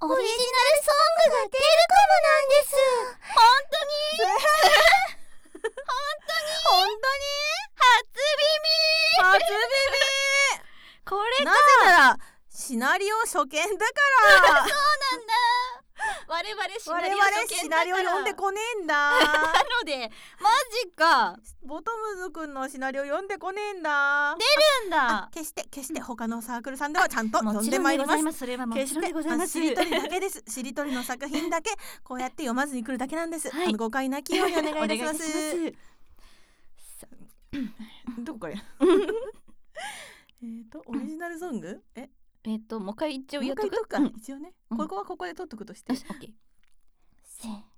オリジナルソングが出るかもなんです。本当に本当に初耳これか。 なぜならシナリオ初見だからそうなんだ。我々シナリオ初見だから。 シナリオ読んでこねえんだなのでマジか。 ボトムズくんのシナリオ読んでこねえんだ。 出るんだ。 決して他のサークルさんではちゃんと読んでまいります。 それはもちろんでございます。 しりとりだけです。しりとりの作品だけこうやって読まずに来るだけなんです、はい、誤解なきようにお願いいたしますどここれオリジナルソングもう一回一応言っとくか、一応ね、ここはここで撮っとくとして、 よし、オッケー。せー